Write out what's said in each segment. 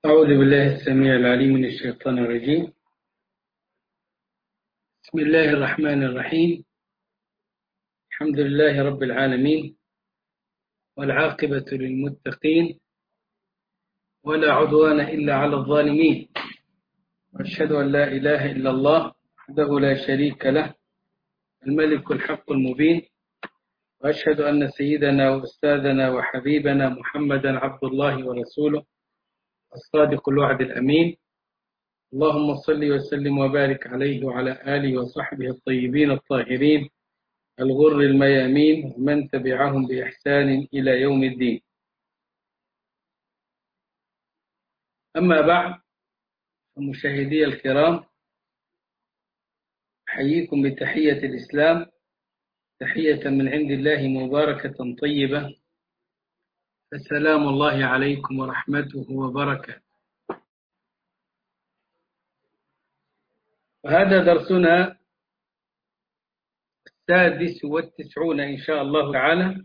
أعوذ بالله السميع العليم من الشيطان الرجيم. بسم الله الرحمن الرحيم. الحمد لله رب العالمين، والعاقبة للمتقين، ولا عدوان إلا على الظالمين، وأشهد أن لا إله إلا الله وحده لا شريك له، الملك الحق المبين، وأشهد أن سيدنا وأستاذنا وحبيبنا محمدا عبد الله ورسوله الصادق الوعد الأمين. اللهم صل وسلم وبارك عليه وعلى آله وصحبه الطيبين الطاهرين الغر الميامين ومن تبعهم بإحسان إلى يوم الدين. أما بعد، مشاهدي الكرام، أحييكم بتحية الإسلام، تحية من عند الله مباركة طيبة، فسلام الله عليكم ورحمته وبركاته. وهذا درسنا 96 إن شاء الله تعالى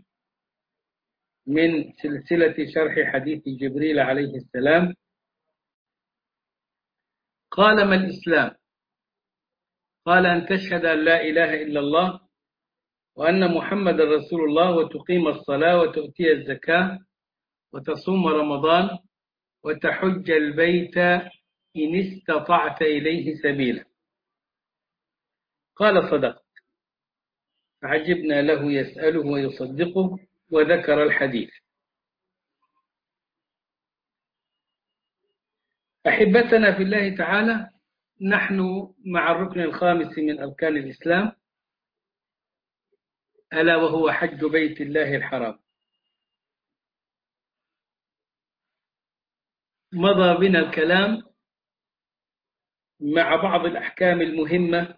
من سلسلة شرح حديث جبريل عليه السلام. قال: ما الإسلام؟ قال: أن تشهد أن لا إله إلا الله وأن محمد رسول الله، وتقيم الصلاة، وتؤتي الزكاة، وتصوم رمضان، وتحج البيت إن استطعت إليه سبيلا. قال: صدقت. فعجبنا له يسأله ويصدقه، وذكر الحديث. أحبتنا في الله تعالى، نحن مع الركن الخامس من أركان الإسلام، ألا وهو حج بيت الله الحرام. مضى بنا الكلام مع بعض الأحكام المهمة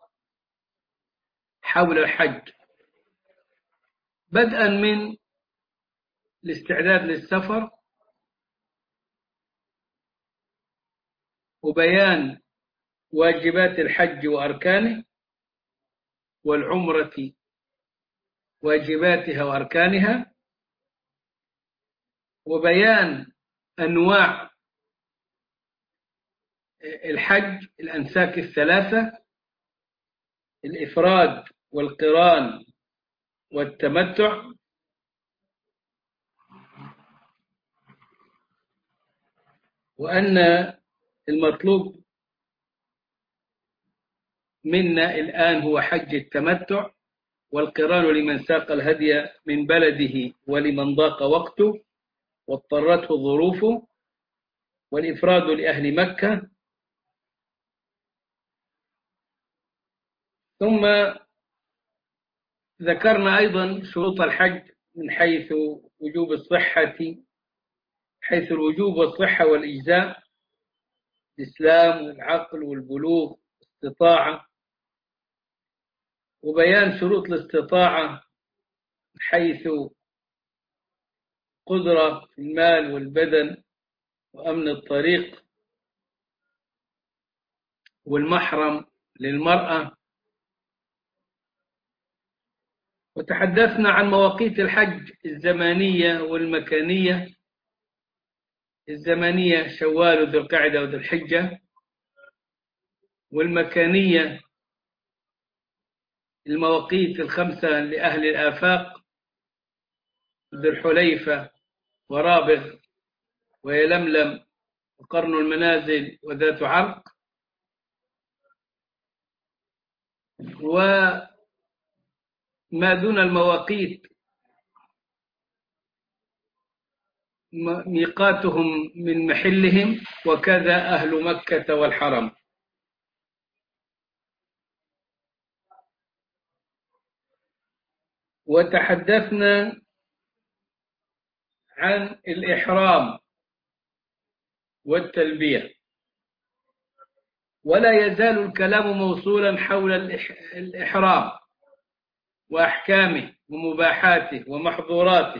حول الحج، بدءا من الاستعداد للسفر، وبيان واجبات الحج وأركانه، والعمرة واجباتها وأركانها، وبيان أنواع الحج، الأنساك الثلاثة: الإفراد والقران والتمتع. وأن المطلوب منا الآن هو حج التمتع، والقران لمن ساق الهدي من بلده ولمن ضاق وقته واضطرته ظروفه، والإفراد لأهل مكة. ثم ذكرنا أيضا شروط الحج من حيث وجوب الصحة، حيث الوجوب والصحة والإجزاء: الإسلام والعقل والبلوغ والاستطاعة، وبيان شروط الاستطاعة حيث قدرة في المال والبدن وأمن الطريق والمحرم للمرأة. وتحدثنا عن مواقيت الحج الزمانية والمكانية: الزمانية شوال وذو القعدة وذو الحجة، والمكانية المواقيت الخمسة لأهل الآفاق: ذو الحليفة ورابغ ويلملم وقرن المنازل وذات عرق. وما دون المواقيت ميقاتهم من محلهم، وكذا أهل مكة والحرم. وتحدثنا عن الإحرام والتلبية، ولا يزال الكلام موصولا حول الإحرام وأحكامه ومباحاته ومحظوراته.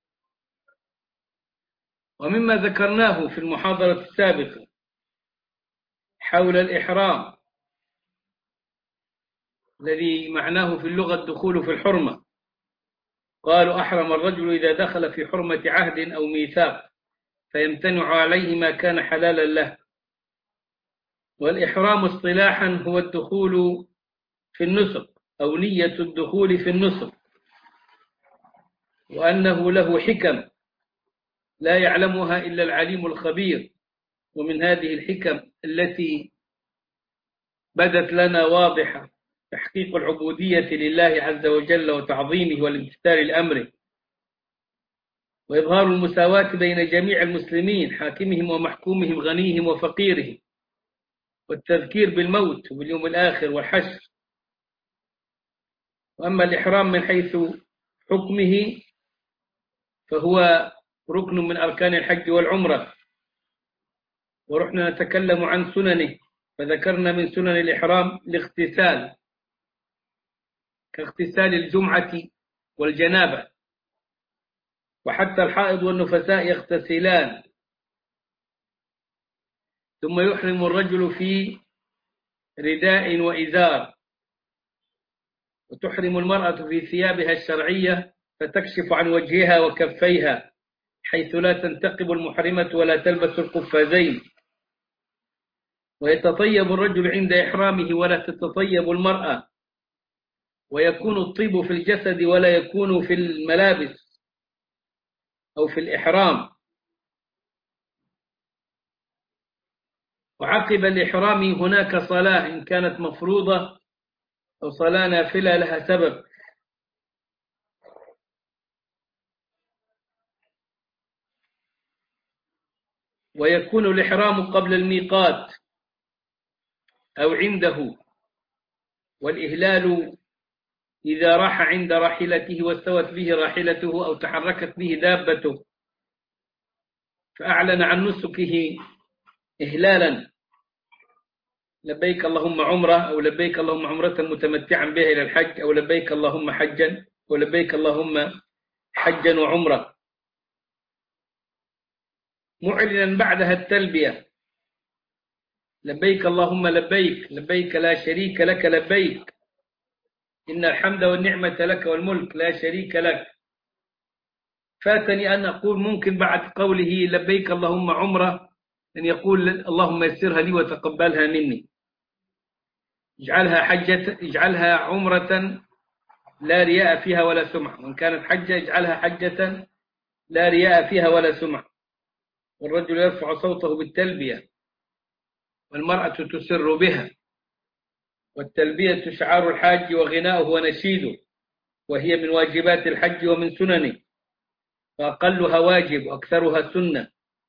ومما ذكرناه في المحاضرة السابقة حول الإحرام، الذي معناه في اللغة الدخول في الحرمة، قالوا: أحرم الرجل إذا دخل في حرمة عهد أو ميثاق، فيمتنع عليه ما كان حلالا له. والإحرام اصطلاحا هو الدخول في النسك أو نية الدخول في النسك، وأنه له حكم لا يعلمها إلا العليم الخبير. ومن هذه الحكم التي بدت لنا واضحة تحقيق العبودية لله عز وجل وتعظيمه والامتثال لأمره، وإظهار المساواة بين جميع المسلمين حاكمهم ومحكومهم غنيهم وفقيرهم، والتذكير بالموت وباليوم الآخر والحشر. وأما الإحرام من حيث حكمه فهو ركن من أركان الحج والعمرة، ورحنا نتكلم عن سننه، فذكرنا من سنن الإحرام الاغتسال كاغتسال الجمعة والجنابة، وحتى الحائض والنفساء يغتسلان. ثم يحرم الرجل في رداء وإزار، وتحرم المرأة في ثيابها الشرعية فتكشف عن وجهها وكفيها، حيث لا تنتقب المحرمة ولا تلبس القفازين. ويتطيب الرجل عند إحرامه ولا تتطيب المرأة، ويكون الطيب في الجسد ولا يكون في الملابس أو في الإحرام. وعقب الإحرام هناك صلاة إن كانت مفروضة أو صلاة نافلة لها سبب. ويكون الإحرام قبل الميقات أو عنده، والإهلال إذا راح عند راحلته واستوت به راحلته أو تحركت به دابته فأعلن عن نسكه إهلالا، لبيك اللهم عمرة، أو لبيك اللهم عمرة متمتعا بها إلى الحج، أو لبيك اللهم حجا، ولبيك اللهم حجا وعمرة، معلنا بعدها التلبية: لبيك اللهم لبيك، لبيك لا شريك لك لبيك، إن الحمد والنعمة لك والملك لا شريك لك. فاتني أن أقول ممكن بعد قوله لبيك اللهم عمرة أن يقول اللهم يسرها لي وتقبلها مني، اجعلها عمرة لا رياء فيها ولا سمعة، وإن كانت حجة اجعلها حجة لا رياء فيها ولا سمعة. والرجل يرفع صوته بالتلبية والمرأة تسر بها، والتلبية شعار الحاج وغناؤه ونشيده، وهي من واجبات الحج ومن سننه، فأقلها واجب وأكثرها سنة.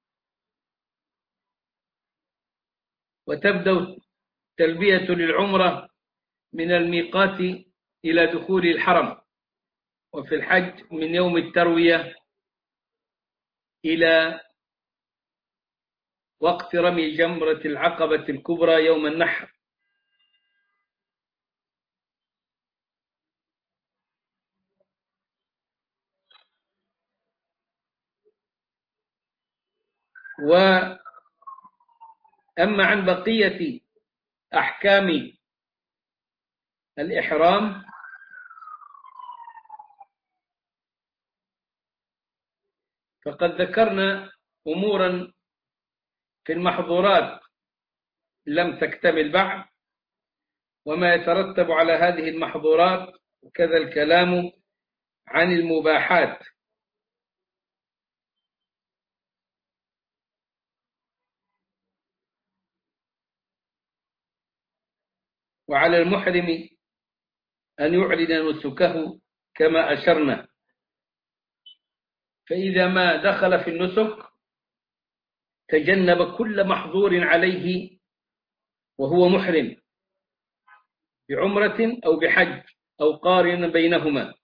وتبدأ تلبية للعمرة من الميقات إلى دخول الحرم، وفي الحج من يوم التروية إلى وقت رمي جمرة العقبة الكبرى يوم النحر. وأما عن بقية أحكام الإحرام فقد ذكرنا أمورا في المحظورات لم تكتمل بعد، وما يترتب على هذه المحظورات، وكذا الكلام عن المباحات. وعلى المحرم أن يعلن نسكه كما أشرنا، فإذا ما دخل في النسك تجنب كل محظور عليه وهو محرم بعمرة أو بحج أو قارن بينهما،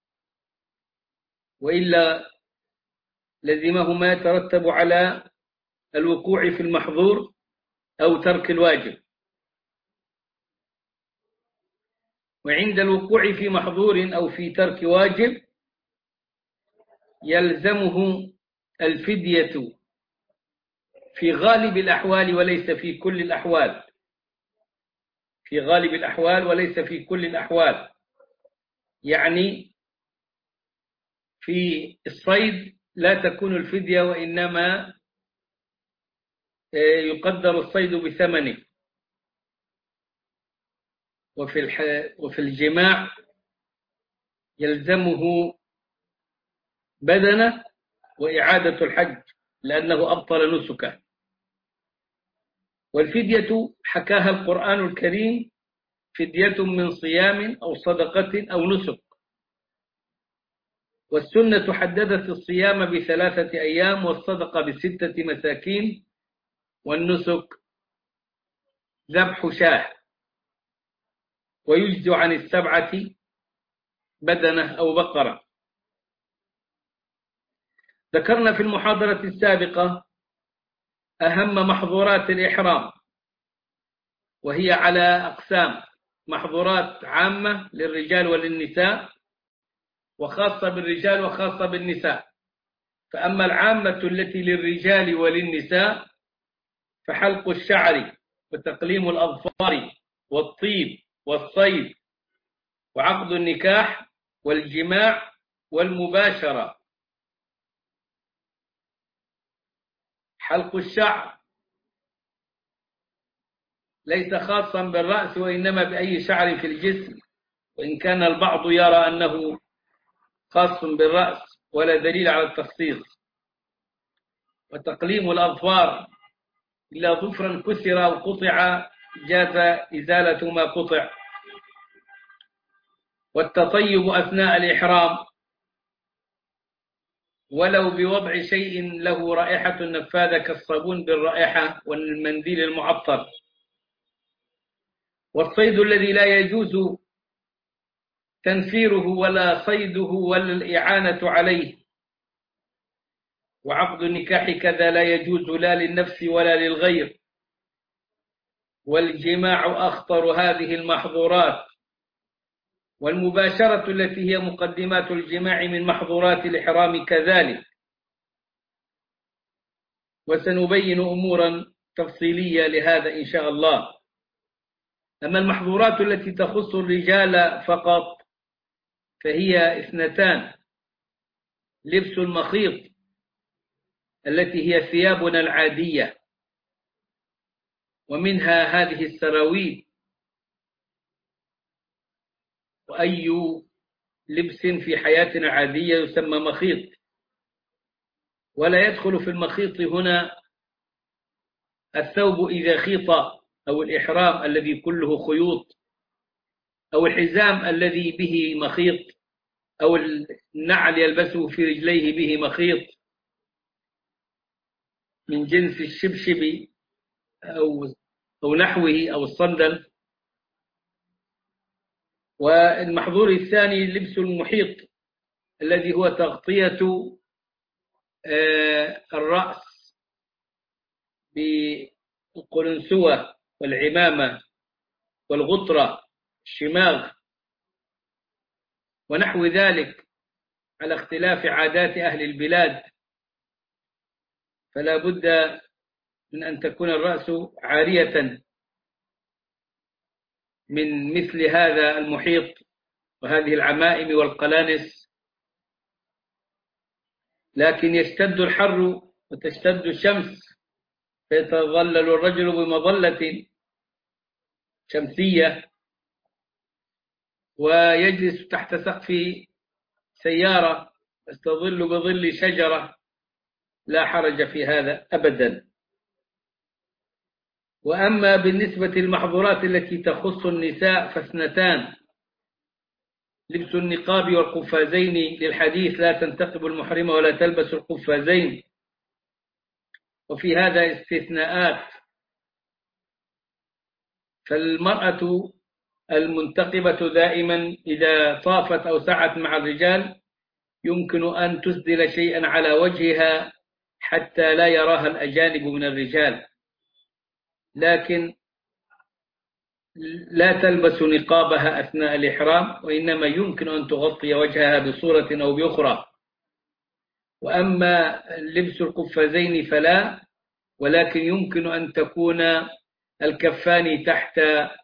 وإلا لزمه ما يترتب على الوقوع في المحظور أو ترك الواجب. وعند الوقوع في محظور أو في ترك واجب يلزمه الفدية في غالب الأحوال وليس في كل الأحوال، في غالب الأحوال وليس في كل الأحوال. يعني في الصيد لا تكون الفدية، وإنما يقدر الصيد بثمنه. وفي الجماع يلزمه بدنه وإعادة الحج لأنه أبطل نسكه. والفدية حكاها القرآن الكريم: فدية من صيام أو صدقة أو نسك. والسنة حددت الصيام ب3 أيام، والصدقة ب6 مساكين، والنسك ذبح شاة. ويجزي عن 7 بدنة أو بقرة. ذكرنا في المحاضرة السابقة أهم محظورات الإحرام، وهي على أقسام: محظورات عامة للرجال وللنساء، وخاصة بالرجال وخاصة بالنساء. فأما العامة التي للرجال وللنساء فحلق الشعر، وتقليم الأظفار، والطيب، والصيد، وعقد النكاح، والجماع، والمباشرة. حلق الشعر ليس خاصا بالرأس، وإنما بأي شعر في الجسم، وإن كان البعض يرى أنه خاص بالرأس ولا دليل على التخصيص. وتقليم الأظفار إلا ظفرا كسر أو قطع جاز إزالة ما قطع. والتطيب أثناء الإحرام ولو بوضع شيء له رائحة نفاذة كالصابون بالرائحة والمنديل المعطر. والصيد الذي لا يجوز تنفيره ولا صيده ولا الإعانة عليه. وعقد النكاح كذا لا يجوز لا للنفس ولا للغير. والجماع أخطر هذه المحظورات. والمباشرة التي هي مقدمات الجماع من محظورات الإحرام كذلك. وسنبين أمورا تفصيلية لهذا إن شاء الله. أما المحظورات التي تخص الرجال فقط فهي 2: لبس المخيط التي هي ثيابنا العادية، ومنها هذه السراويل. وأي لبس في حياتنا عادية يسمى مخيط. ولا يدخل في المخيط هنا الثوب إذا خيط، أو الإحرام الذي كله خيوط، أو الحزام الذي به مخيط، أو النعل يلبسه في رجليه به مخيط من جنس الشبشب أو نحوه، أو الصندل. والمحظور الثاني لبس المحيط الذي هو تغطية الرأس بالقلنسوة والعمامة والغطرة الشماغ ونحو ذلك، على اختلاف عادات أهل البلاد. فلا بد من أن تكون الرأس عارية من مثل هذا المحيط وهذه العمائم والقلانس. لكن يشتد الحر وتشتد الشمس، فيتظلل الرجل بمظلة شمسية ويجلس تحت سقف سيارة يستظل بظل شجرة، لا حرج في هذا أبدا. وأما بالنسبة للمحظورات التي تخص النساء ف2: لبس النقاب والقفازين، للحديث: لا تنتقب المحرمة ولا تلبس القفازين. وفي هذا استثناءات. فالمرأة المنتقبة دائما إذا طافت أو سعت مع الرجال يمكن أن تسدل شيئا على وجهها حتى لا يراها الأجانب من الرجال، لكن لا تلبس نقابها أثناء الإحرام، وإنما يمكن أن تغطي وجهها بصورة أو بأخرى. وأما لبس القفازين فلا، ولكن يمكن أن تكون الكفان تحت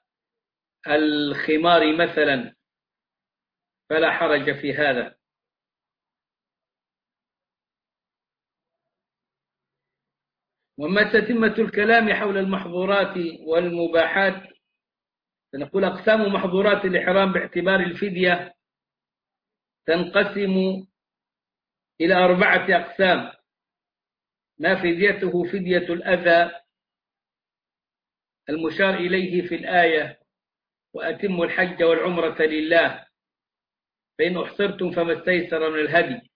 الخمار مثلا، فلا حرج في هذا. وما تتمة الكلام حول المحظورات والمباحات، فنقول أقسام محظورات الإحرام باعتبار الفدية تنقسم إلى 4 أقسام: ما فديته فدية الأذى المشار إليه في الآية: وأتموا الحج والعمرة لله، فإن أحصرتم فما استيسر من الهدي،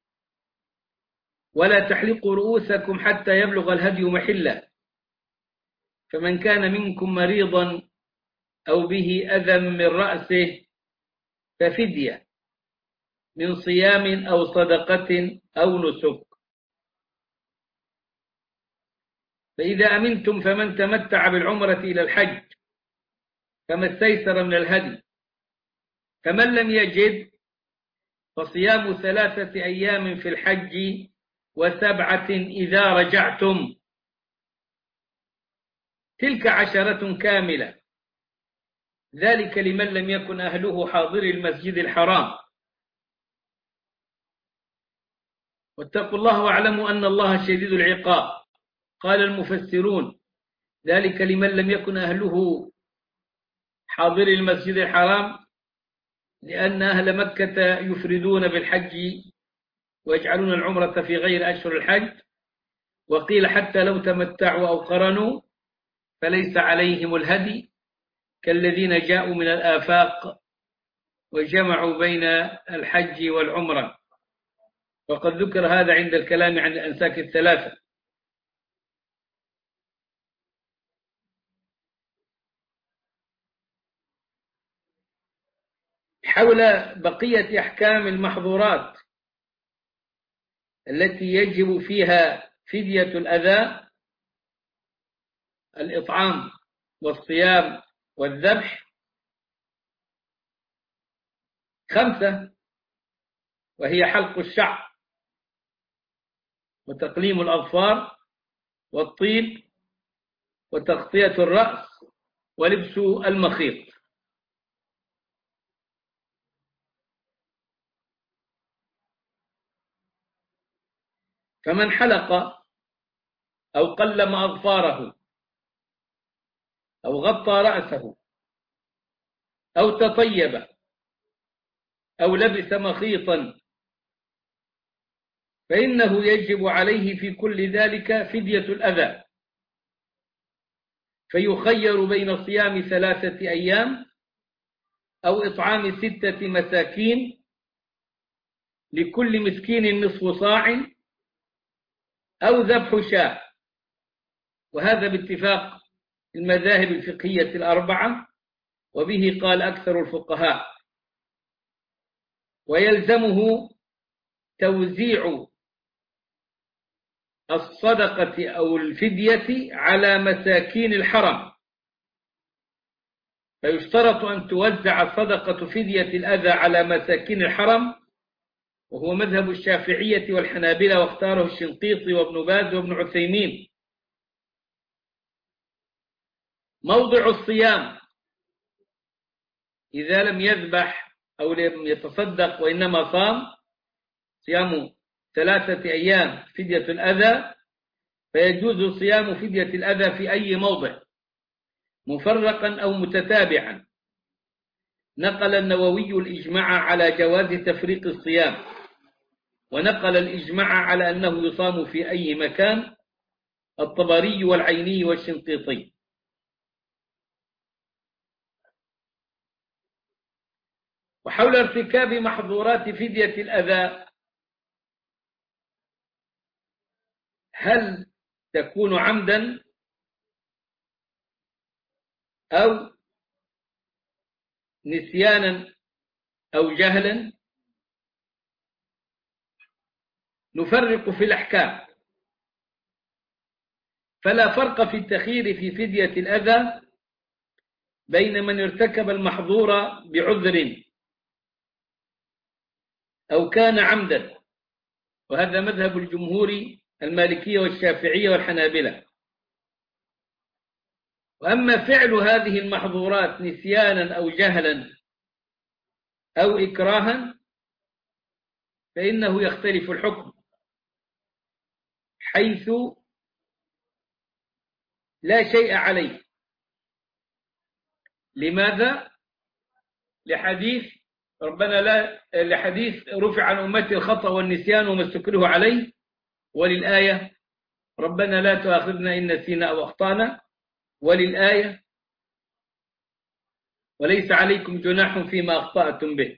ولا تحلقوا رؤوسكم حتى يبلغ الهدي محله، فمن كان منكم مريضا أو به أذى من رأسه ففدية من صيام أو صدقة أو نسك، فإذا أمنتم فمن تمتع بالعمرة إلى الحج فما استيسر من الهدي، فمن لم يجد فصيام 3 أيام في الحج و7 إذا رجعتم، تلك 10 كاملة، ذلك لمن لم يكن أهله حاضر المسجد الحرام. واتقوا الله واعلموا أن الله شديد العقاب. قال المفسرون: ذلك لمن لم يكن أهله حاضر المسجد الحرام، لأن أهل مكة يفردون بالحج ويجعلون العمرة في غير أشهر الحج، وقيل حتى لو تمتعوا أو قرنوا فليس عليهم الهدي كالذين جاءوا من الآفاق وجمعوا بين الحج والعمرة، وقد ذكر هذا عند الكلام عن الأنساك الثلاثة. حول بقية أحكام المحظورات التي يجب فيها فدية الأذى: الإطعام والصيام والذبح 5، وهي حلق الشعر وتقليم الأظفار والطيب وتغطية الرأس ولبس المخيط. فمن حلق أو قلم أظفاره أو غطى رأسه أو تطيب أو لبس مخيطا فإنه يجب عليه في كل ذلك فدية الأذى، فيخير بين صيام 3 أيام أو إطعام 6 مساكين لكل مسكين نصف صاع أو ذبح شاة، وهذا باتفاق المذاهب الفقهية ال4، وبه قال أكثر الفقهاء. ويلزمه توزيع الصدقة أو الفدية على مساكين الحرم، فيشترط أن توزع صدقة فدية الأذى على مساكين الحرم، وهو مذهب الشافعية والحنابلة، واختاره الشنقيطي وابن باز وابن عثيمين. موضع الصيام إذا لم يذبح أو لم يتصدق وإنما صام، صيام 3 أيام فدية الأذى، فيجوز صيام فدية الأذى في أي موضع مفرقا أو متتابعا. نقل النووي الإجماع على جواز تفريق الصيام، ونقل الإجماع على أنه يصام في أي مكان الطبري والعيني والشنقيطي. وحول ارتكاب محظورات فدية الأذى: هل تكون عمدا أو نسيانا أو جهلا؟ نفرق في الأحكام، فلا فرق في التخيير في فدية الأذى بين من ارتكب المحظور بعذر أو كان عمدا، وهذا مذهب الجمهور المالكية والشافعية والحنابلة. وأما فعل هذه المحظورات نسيانا أو جهلا أو إكراها فإنه يختلف الحكم، حيث لا شيء عليه. لماذا؟ لحديث رفع عن أمتي الخطأ والنسيان وما استكره عليه، وللآية ربنا لا تؤاخذنا إن نسينا أو أخطأنا، وللآية وليس عليكم جناح فيما أخطأتم به.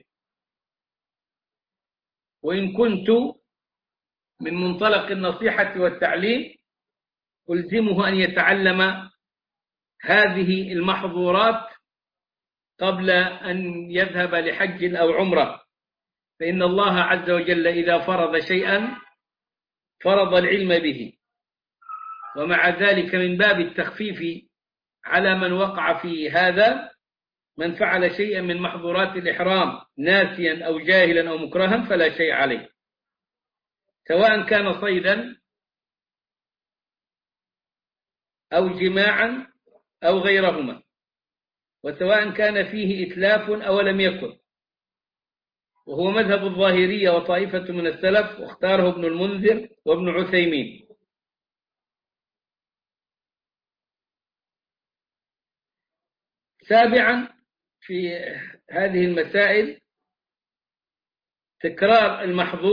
وإن كنت من منطلق النصيحة والتعليم ألزمه أن يتعلم هذه المحظورات قبل أن يذهب لحج أو عمرة، فإن الله عز وجل إذا فرض شيئا فرض العلم به، ومع ذلك من باب التخفيف على من وقع في هذا من فعل شيئا من محظورات الإحرام ناسيا أو جاهلا أو مكرها فلا شيء عليه، سواء كان صيدا أو جماعا أو غيرهما، وسواء كان فيه إتلاف أو لم يكن، وهو مذهب الظاهرية وطائفة من السلف، واختاره ابن المنذر وابن عثيمين. سابعا في هذه المسائل تكرار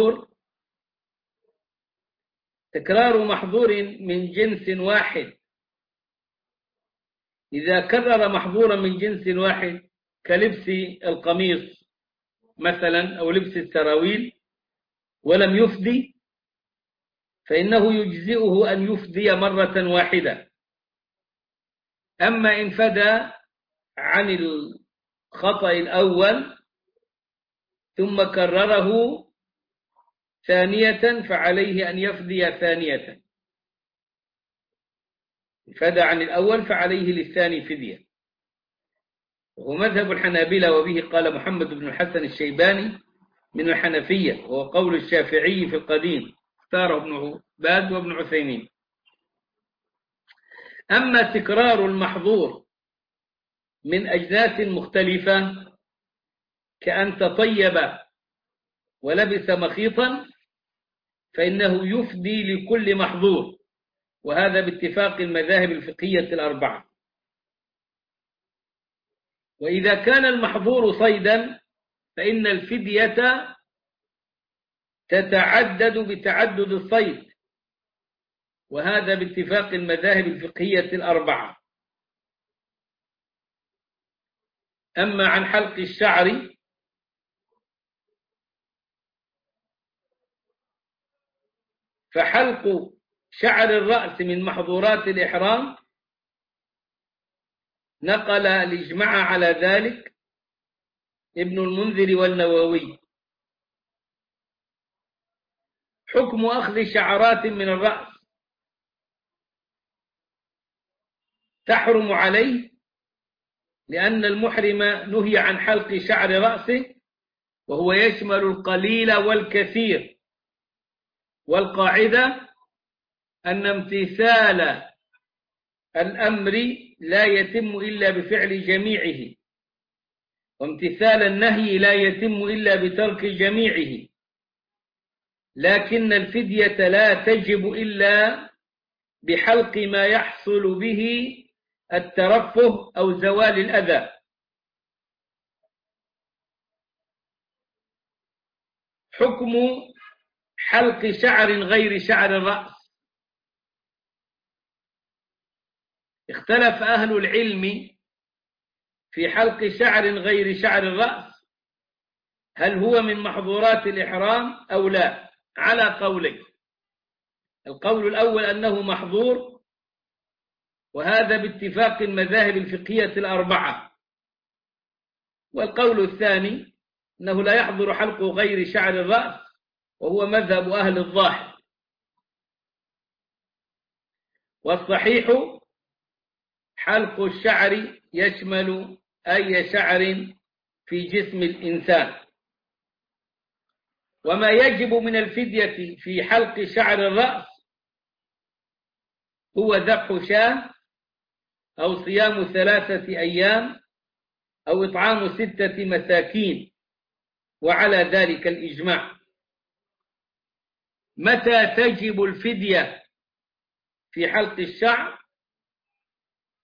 محظور من جنس واحد. إذا كرر محظورا من جنس واحد كلبس القميص مثلا أو لبس السراويل ولم يفدي، فإنه يجزئه أن يفدي مرة واحدة. أما إن فدى عن الخطأ الأول ثم كرره ثانية فعليه أن يفدي ثانية، فدى عن الأول فعليه للثاني فدية. وهو مذهب الحنابلة، وبه قال محمد بن الحسن الشيباني من الحنفية، وهو قول الشافعي في القديم، اختاره ابن باز وابن عثيمين. أما تكرار المحظور من أجناس مختلفة كأن تطيب ولبس مخيطا فإنه يفدي لكل محظور، وهذا باتفاق المذاهب الفقهية الأربعة. وإذا كان المحظور صيدا فإن الفدية تتعدد بتعدد الصيد، وهذا باتفاق المذاهب الفقهية الأربعة. أما عن حلق الشعر فحلق شعر الرأس من محظورات الإحرام نقل الإجماع على ذلك ابن المنذر والنووي. حكم أخذ شعرات من الرأس تحرم عليه، لأن المحرم نهي عن حلق شعر رأسه، وهو يشمل القليل والكثير، والقاعدة أن امتثال الأمر لا يتم إلا بفعل جميعه، وامتثال النهي لا يتم إلا بترك جميعه، لكن الفدية لا تجب إلا بحلق ما يحصل به الترفه أو زوال الأذى. حكم حلق شعر غير شعر الرأس. اختلف أهل العلم في حلق شعر غير شعر الرأس، هل هو من محظورات الإحرام أو لا، على قولين. القول الأول أنه محظور، وهذا باتفاق المذاهب الفقهية الأربعة. والقول الثاني أنه لا يحظر حلق غير شعر الرأس، وهو مذهب أهل الظاهر. والصحيح حلق الشعر يشمل أي شعر في جسم الإنسان. وما يجب من الفدية في حلق شعر الرأس هو ذبح شاة أو صيام 3 أيام أو إطعام 6 مساكين، وعلى ذلك الإجماع. متى تجب الفدية في حلق الشعر؟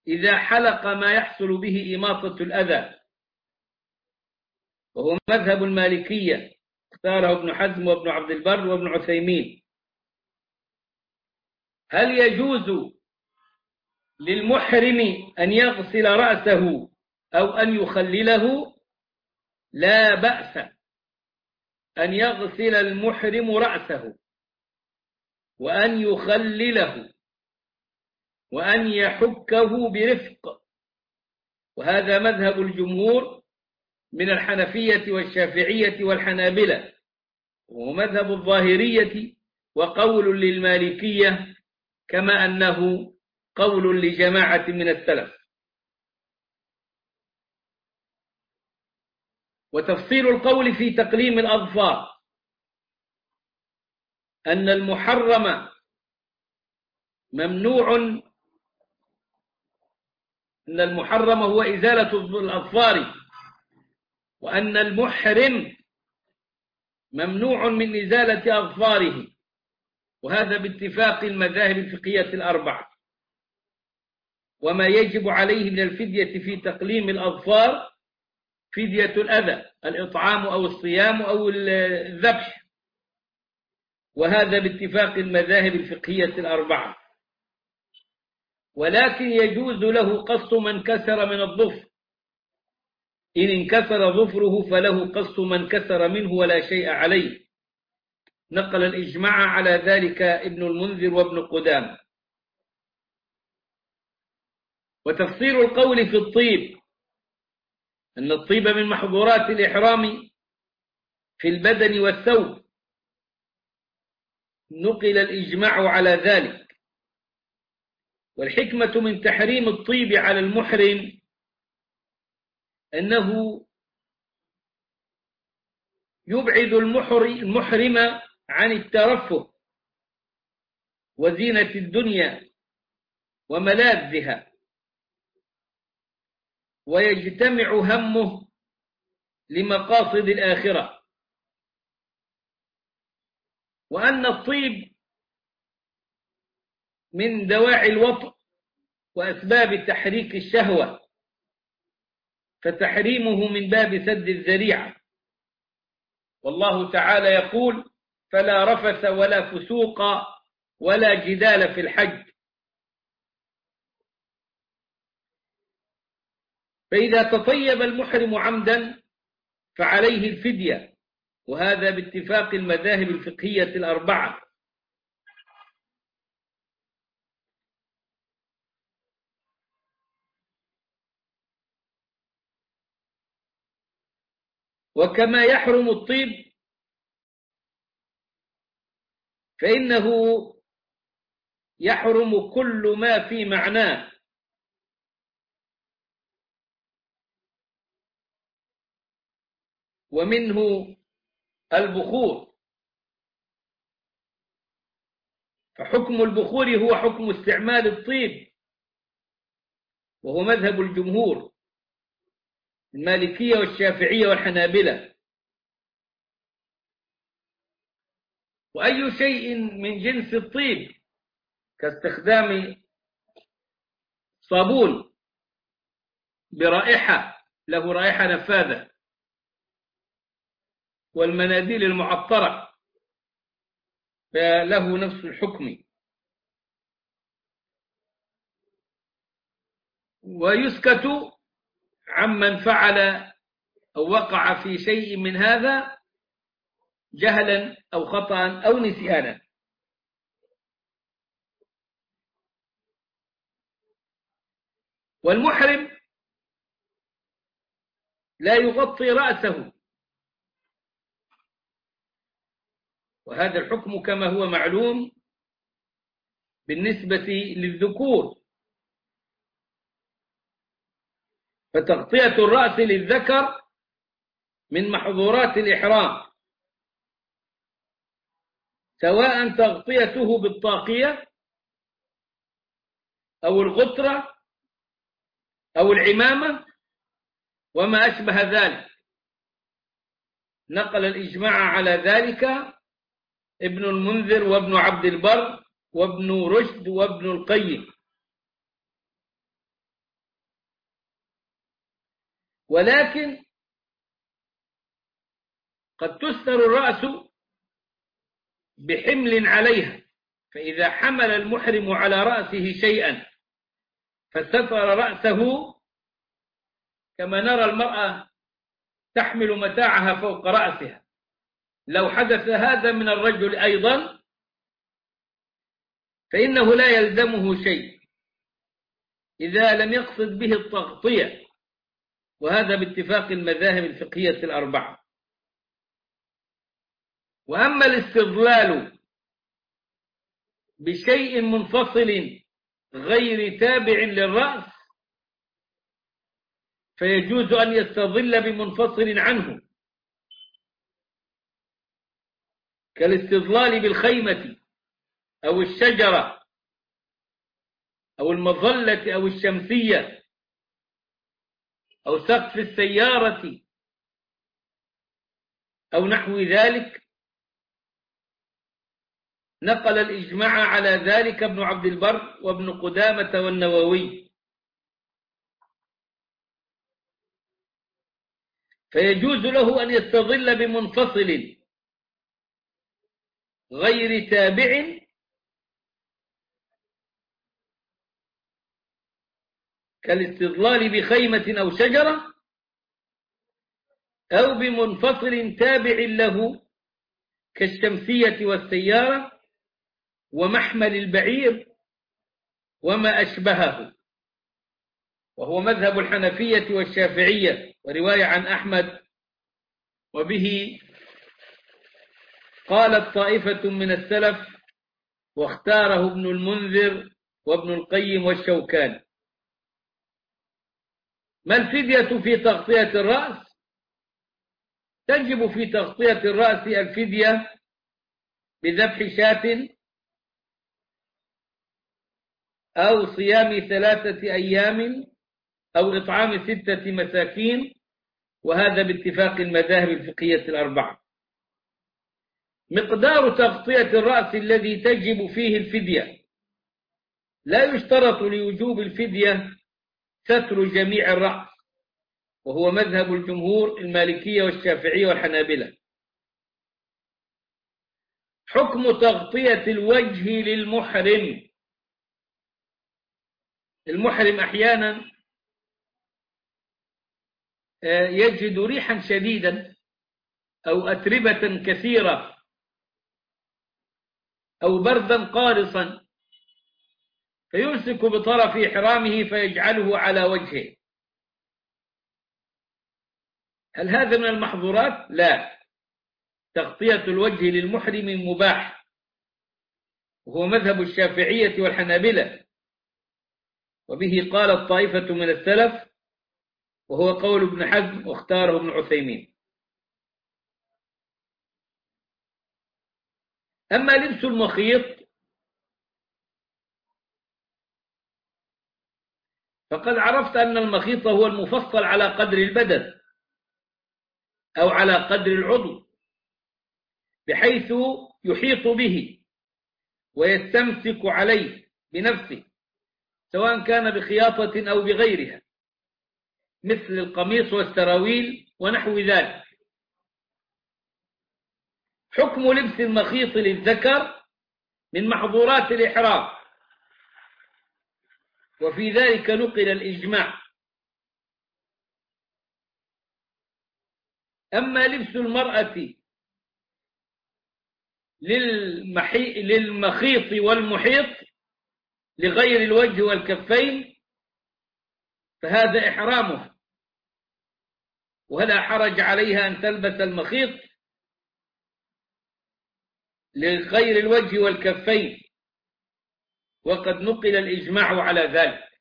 إذا حلق ما يحصل به إماطة الأذى، وهو مذهب المالكية اختاره ابن حزم وابن عبد البر وابن عثيمين. هل يجوز للمحرم أن يغسل رأسه أو أن يخلله؟ لا بأس أن يغسل المحرم رأسه وأن يخلله وأن يحكه برفق، وهذا مذهب الجمهور من الحنفية والشافعية والحنابلة، ومذهب الظاهرية وقول للمالكية، كما أنه قول لجماعة من السلف. وتفصيل القول في تقليم الأظفار أن المحرم ممنوع، أن المحرم هو إزالة الأظفار، وأن المحرم ممنوع من إزالة أظفاره، وهذا باتفاق المذاهب الفقهية الأربعة. وما يجب عليه من الفدية في تقليم الأظفار فدية الأذى، الإطعام أو الصيام أو الذبح، وهذا باتفاق المذاهب الفقهية الأربعة. ولكن يجوز له قص من كسر من الظفر، إن انكسر ظفره فله قص من كسر منه ولا شيء عليه، نقل الإجماع على ذلك ابن المنذر وابن قدامة. وتفسير القول في الطيب أن الطيب من محظورات الإحرام في البدن والثوب، نقل الإجماع على ذلك. والحكمة من تحريم الطيب على المحرم أنه يبعد المحرم عن الترفه وزينة الدنيا وملاذها، ويجتمع همه لمقاصد الآخرة. وأن الطيب من دواعي الوطء وأسباب تحريك الشهوة، فتحريمه من باب سد الذريعة. والله تعالى يقول: فلا رفث ولا فسوق ولا جدال في الحج. فإذا تطيب المحرم عمدا فعليه الفدية، وهذا باتفاق المذاهب الفقهية الأربعة. وكما يحرم الطيب فإنه يحرم كل ما في معناه، ومنه البخور. فحكم البخور هو حكم استعمال الطيب، وهو مذهب الجمهور المالكية والشافعية والحنابلة. وأي شيء من جنس الطيب كاستخدام صابون برائحة له رائحة نفاذة، والمناديل المعطرة، فله نفس الحكم. ويسكت عمن فعل أو وقع في شيء من هذا جهلا أو خطأ أو نسيانا. والمحرم لا يغطي رأسه، وهذا الحكم كما هو معلوم بالنسبة للذكور، فتغطية الرأس للذكر من محظورات الإحرام، سواء تغطيته بالطاقية أو الغترة أو العمامة وما أشبه ذلك. نقل الإجماع على ذلك ابن المنذر وابن عبد البر وابن رشد وابن القيم. ولكن قد تستر الرأس بحمل عليها، فإذا حمل المحرم على رأسه شيئا فستر رأسه، كما نرى المرأة تحمل متاعها فوق رأسها، لو حدث هذا من الرجل أيضا فإنه لا يلزمه شيء إذا لم يقصد به التغطية، وهذا باتفاق المذاهب الفقهية الأربعة. وأما الاستظلال بشيء منفصل غير تابع للرأس فيجوز أن يستظل بمنفصل عنه، كالاستظلال بالخيمة أو الشجرة أو المظلة أو الشمسية أو سقف السيارة أو نحو ذلك. نقل الإجماع على ذلك ابن عبد البر وابن قدامة والنووي، فيجوز له أن يستظل بمنفصل غير تابع كالاستظلال بخيمة أو شجرة، أو بمنفصل تابع له كالشمسية والسيارة ومحمل البعير وما أشبهه، وهو مذهب الحنفية والشافعية ورواية عن أحمد، وبه قالت طائفة من السلف واختاره ابن المنذر وابن القيم والشوكاني. ما الفدية في تغطية الرأس؟ تجب في تغطية الرأس الفدية بذبح شاة أو صيام 3 أيام أو إطعام 6 مساكين، وهذا باتفاق المذاهب الفقهية الأربعة. مقدار تغطية الرأس الذي تجب فيه الفدية لا يشترط لوجوب الفدية ستر جميع الرأس، وهو مذهب الجمهور المالكية والشافعية والحنابلة. حكم تغطية الوجه للمحرم. المحرم أحيانا يجد ريحا شديدا أو أتربة كثيرة أو بردا قارصا، فيمسك بطرف إحرامه فيجعله على وجهه. هل هذا من المحظورات؟ لا، تغطية الوجه للمحرم مباح، وهو مذهب الشافعية والحنابلة، وبه قالت طائفة من السلف، وهو قول ابن حزم واختاره ابن عثيمين. أما لبس المخيط فقد عرفت أن المخيط هو المفصل على قدر البدن أو على قدر العضو، بحيث يحيط به ويستمسك عليه بنفسه، سواء كان بخياطة أو بغيرها، مثل القميص والسراويل ونحو ذلك. حكم لبس المخيط للذكر من محظورات الإحرام، وفي ذلك نقل الإجماع. أما لبس المرأة للمخيط والمحيط لغير الوجه والكفين فهذا إحرامها، ولا حرج عليها أن تلبس المخيط لغير الوجه والكفين، وقد نقل الإجماع على ذلك.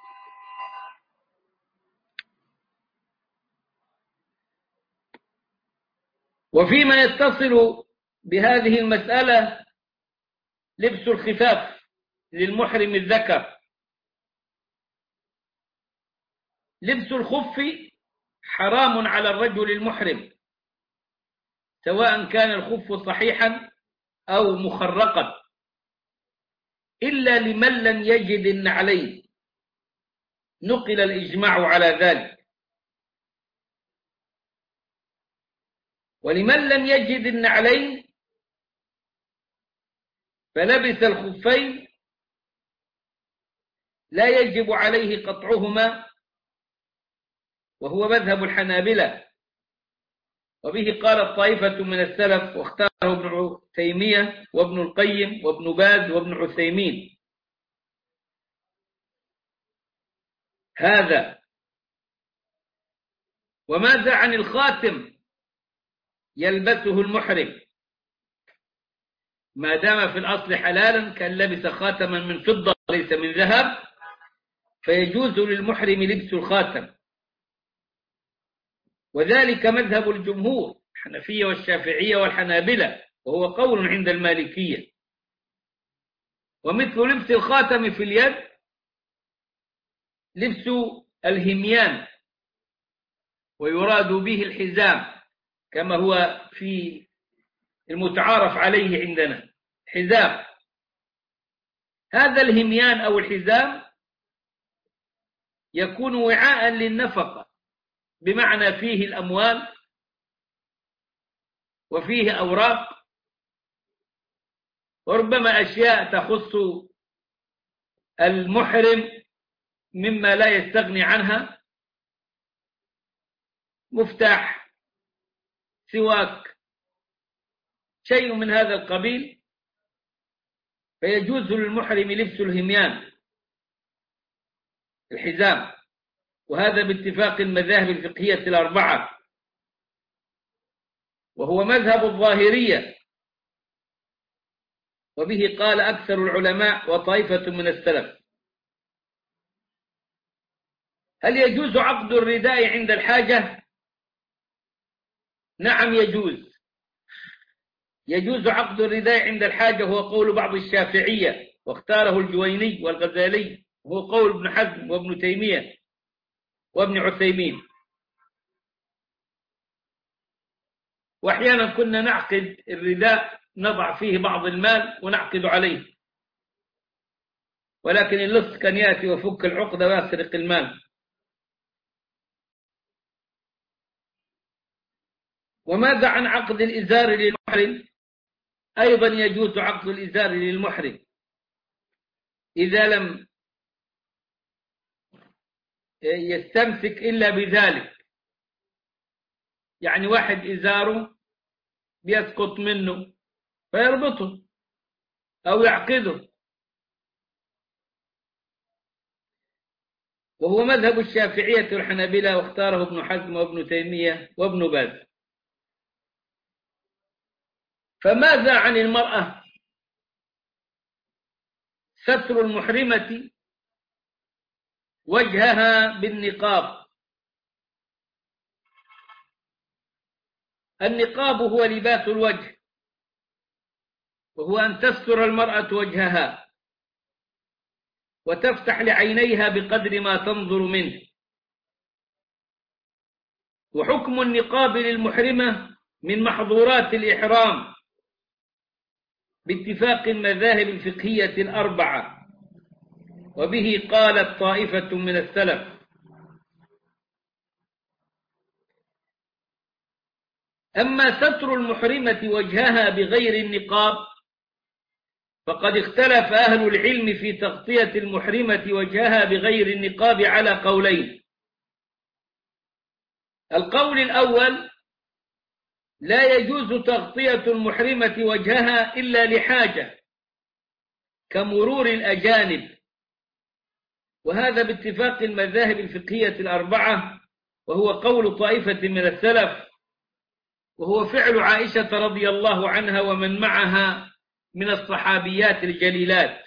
وفيما يتصل بهذه المسألة لبس الخفاف للمحرم الذكر. لبس الخف حرام على الرجل المحرم، سواء كان الخف صحيحا أو مخرقا، إلا لمن لم يجد النعلين، نقل الإجماع على ذلك. ولمن لم يجد النعلين فلبس الخفين لا يجب عليه قطعهما، وهو مذهب الحنابلة، وبه قالت طائفة من السلف، واختاره ابن تيمية وابن القيم وابن باز وابن عثيمين. هذا. وماذا عن الخاتم يلبسه المحرم؟ ما دام في الأصل حلالا، كان لبس خاتما من فضة ليس من ذهب، فيجوز للمحرم لبس الخاتم، وذلك مذهب الجمهور الحنفية والشافعية والحنابلة، وهو قول عند المالكية. ومثل لبس الخاتم في اليد لبس الهميان، ويراد به الحزام كما هو في المتعارف عليه عندنا، حزام. هذا الهميان أو الحزام يكون وعاء للنفقة، بمعنى فيه الأموال وفيه أوراق، وربما أشياء تخص المحرم مما لا يستغني عنها، مفتاح، سواك، شيء من هذا القبيل، فيجوز للمحرم لبس الهميان الحزام، وهذا باتفاق المذاهب الفقهية الأربعة، وهو مذهب الظاهرية، وبه قال أكثر العلماء وطائفة من السلف. هل يجوز عقد الرداء عند الحاجة؟ نعم يجوز. يجوز عقد الرداء عند الحاجة، هو قول بعض الشافعية، واختاره الجويني والغزالي، وهو قول ابن حزم وابن تيمية وابن عثيمين. وأحيانا كنا نعقد الرداء، نضع فيه بعض المال ونعقد عليه، ولكن اللص كان يأتي وفك العقدة ويسرق المال. وماذا عن عقد الإزار للمحرم؟ أيضا يجوز عقد الإزار للمحرم إذا لم يستمسك إلا بذلك، يعني واحد إزاره بيسقط منه فيربطه أو يعقده، وهو مذهب الشافعية والحنابلة، واختاره ابن حزم وابن تيمية وابن باز. فماذا عن المرأة؟ ستر المحرمة وجهها بالنقاب. النقاب هو لباس الوجه، وهو أن تستر المرأة وجهها وتفتح لعينيها بقدر ما تنظر منه. وحكم النقاب للمحرمة من محظورات الإحرام باتفاق المذاهب الفقهية الأربعة، وبه قالت طائفة من السلف. أما ستر المحرمة وجهها بغير النقاب فقد اختلف أهل العلم في تغطية المحرمة وجهها بغير النقاب على قولين. القول الأول: لا يجوز تغطية المحرمة وجهها إلا لحاجة كمرور الأجانب، وهذا باتفاق المذاهب الفقهية الأربعة، وهو قول طائفة من السلف، وهو فعل عائشة رضي الله عنها ومن معها من الصحابيات الجليلات.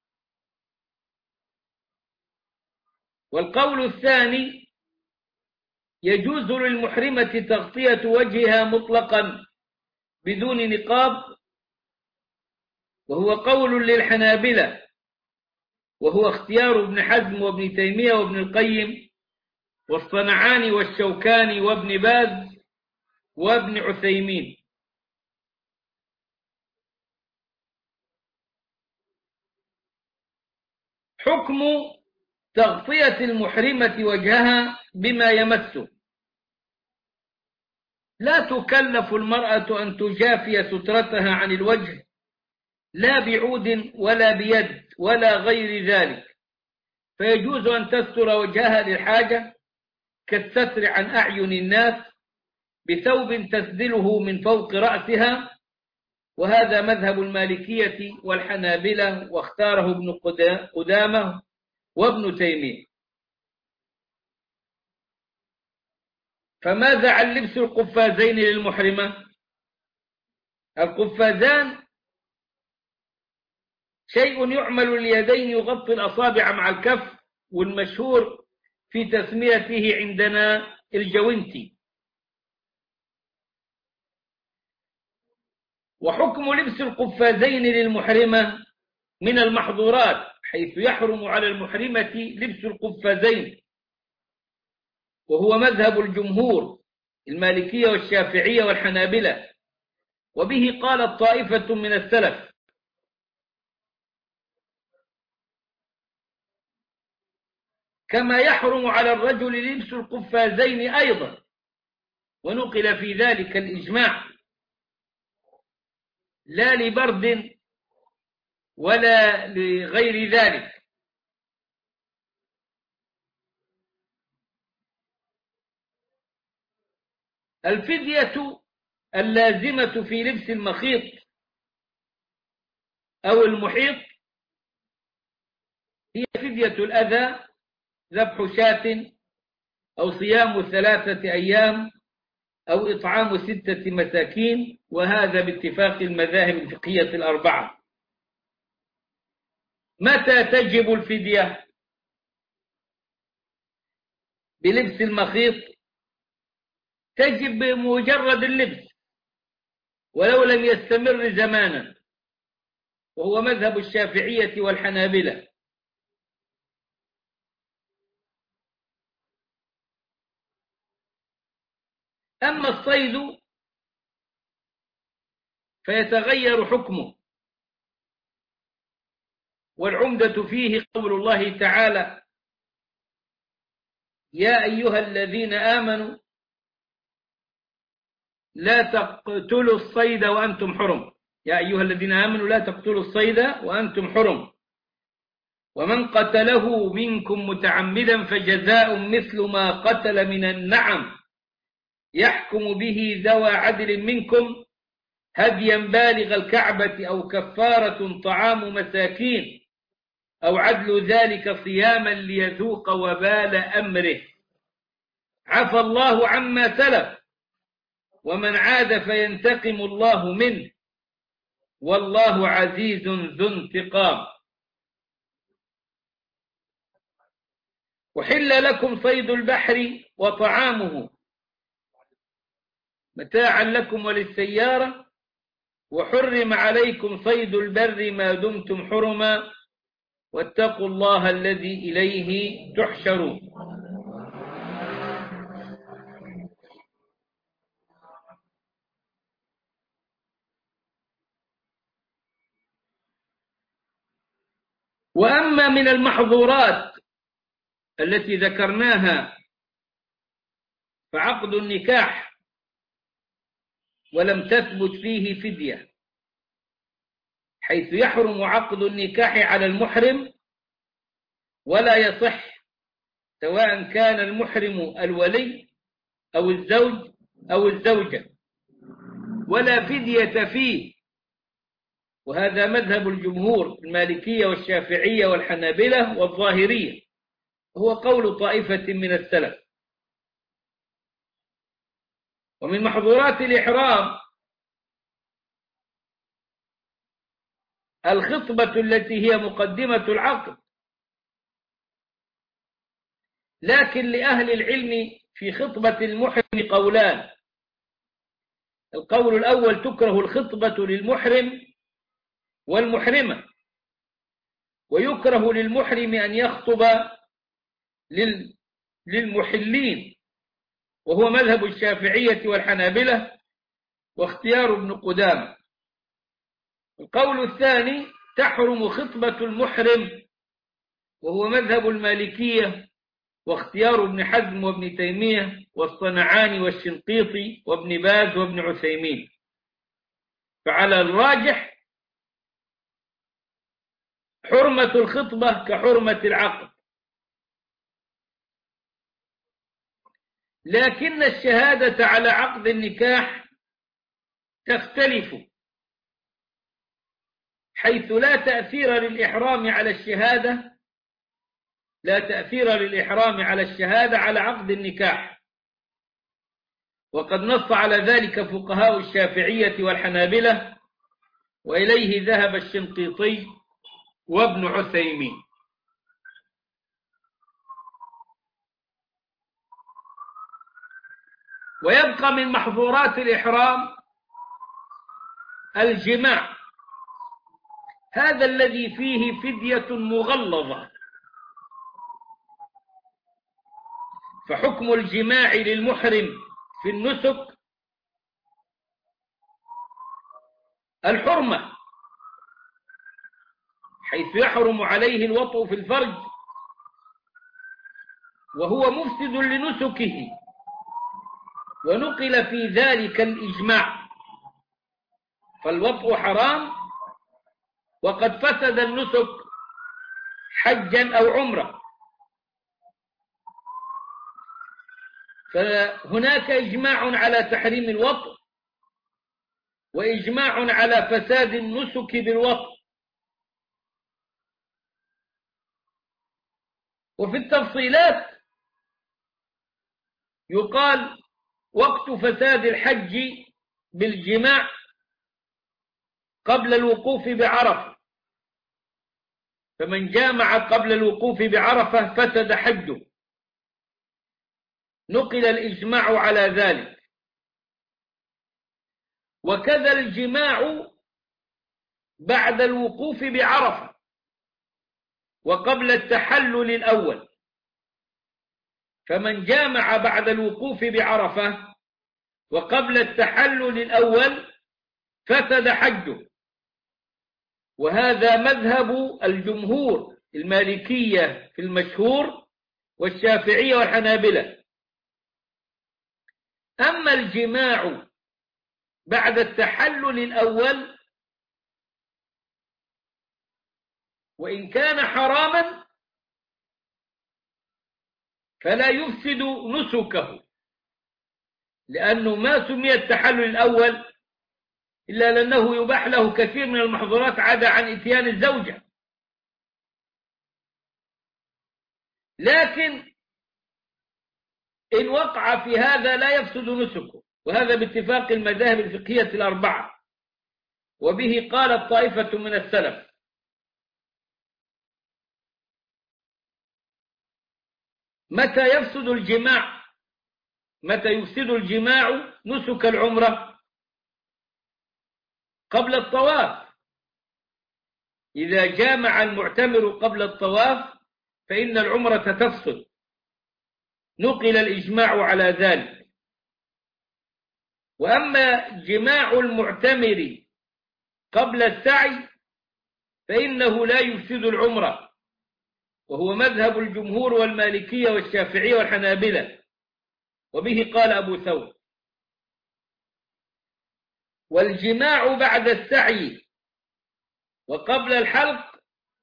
والقول الثاني: يجوز للمحرمة تغطية وجهها مطلقا بدون نقاب، وهو قول للحنابلة، وهو اختيار ابن حزم وابن تيمية وابن القيم والصنعاني والشوكاني وابن باز وابن عثيمين. حكم تغطية المحرمة وجهها بما يمسه: لا تكلف المرأة أن تجافي سترتها عن الوجه لا بعود ولا بيد ولا غير ذلك، فيجوز أن تستر وجهها للحاجة كالستر عن أعين الناس بثوب تسدله من فوق رأسها، وهذا مذهب المالكية والحنابلة، واختاره ابن قدامة وابن تيمية. فماذا عن لبس القفازين للمحرمة؟ القفازان شيء يعمل اليدين يغطي الأصابع مع الكف، والمشهور في تسميته عندنا الجوينتي. وحكم لبس القفازين للمحرمة من المحظورات، حيث يحرم على المحرمة لبس القفازين، وهو مذهب الجمهور المالكية والشافعية والحنابلة، وبه قالت طائفة من السلف. كما يحرم على الرجل لبس القفازين أيضا، ونقل في ذلك الإجماع، لا لبرد ولا لغير ذلك. الفدية اللازمة في لبس المخيط أو المحيط هي فدية الأذى، ذبح شاة أو صيام 3 أيام أو إطعام 6 مساكين، وهذا باتفاق المذاهب الفقهية الأربعة. متى تجب الفدية بلبس المخيط؟ تجب بمجرد اللبس ولو لم يستمر زمانا، وهو مذهب الشافعية والحنابلة. أما الصيد فيتغير حكمه، والعمدة فيه قول الله تعالى: يا أيها الذين آمنوا لا تقتلوا الصيد وأنتم حرم. يا أيها الذين آمنوا لا تقتلوا الصيد وأنتم حرم، ومن قتله منكم متعمدا فجزاء مثل ما قتل من النعم يحكم به ذوى عدل منكم هديا بالغ الكعبة أو كفارة طعام مساكين أو عدل ذلك صياما ليذوق وبال أمره. عفى الله عما سلف، ومن عاد فينتقم الله منه، والله عزيز ذو انتقام. أحل لكم صيد البحر وطعامه متاعا لكم وللسيارة، وحرم عليكم صيد البر ما دمتم حرما، واتقوا الله الذي إليه تحشرون. وأما من المحظورات التي ذكرناها فعقد النكاح، ولم تثبت فيه فدية، حيث يحرم عقد النكاح على المحرم ولا يصح، سواء كان المحرم الولي أو الزوج أو الزوجة، ولا فدية فيه، وهذا مذهب الجمهور المالكية والشافعية والحنابلة والظاهرية، هو قول طائفة من السلف. ومن محظورات الإحرام الخطبة التي هي مقدمة العقد، لكن لأهل العلم في خطبة المحرم قولان: القول الأول تكره الخطبة للمحرم والمحرمة، ويكره للمحرم أن يخطب للمحلين، وهو مذهب الشافعية والحنابلة واختيار ابن قدامة. القول الثاني تحرم خطبة المحرم، وهو مذهب المالكية واختيار ابن حزم وابن تيمية والصنعاني والشنقيطي وابن باز وابن عثيمين. فعلى الراجح حرمة الخطبة كحرمة العقد، لكن الشهادة على عقد النكاح تختلف، حيث لا تأثير للإحرام على الشهادة، لا تأثير للإحرام على الشهادة على عقد النكاح، وقد نص على ذلك فقهاء الشافعية والحنابلة، وإليه ذهب الشنقيطي وابن عثيمين. ويبقى من محظورات الإحرام الجماع، هذا الذي فيه فدية مغلظة. فحكم الجماع للمحرم في النسك الحرمة، حيث يحرم عليه الوطء في الفرج وهو مفسد لنسكه، ونقل في ذلك الإجماع، فالوطء حرام وقد فسد النسك حجا أو عمرة. فهناك إجماع على تحريم الوطء، وإجماع على فساد النسك بالوطء. وفي التفصيلات يقال وقت فساد الحج بالجماع قبل الوقوف بعرفة، فمن جامع قبل الوقوف بعرفة فسد حجه، نقل الإجماع على ذلك. وكذا الجماع بعد الوقوف بعرفة وقبل التحلل الأول، فمن جامع بعد الوقوف بعرفة وقبل التحلل الأول فسد حجه، وهذا مذهب الجمهور، المالكية في المشهور والشافعية والحنابلة. أما الجماع بعد التحلل الأول وإن كان حراما فلا يفسد نسكه، لأنه ما سمي التحلل الأول إلا لأنه يباح له كثير من المحظورات عدا عن إتيان الزوجة. لكن إن وقع في هذا لا يفسد نسكه، وهذا باتفاق المذاهب الفقهية الأربعة، وبه قالت طائفة من السلف. متى يفسد الجماع؟ متى يفسد الجماع نسك العمرة؟ قبل الطواف. إذا جامع المعتمر قبل الطواف فإن العمرة تفسد، نقل الإجماع على ذلك. وأما جماع المعتمر قبل السعي فإنه لا يفسد العمرة، وهو مذهب الجمهور والمالكية والشافعية والحنابلة، وبه قال أبو ثور. والجماع بعد السعي وقبل الحلق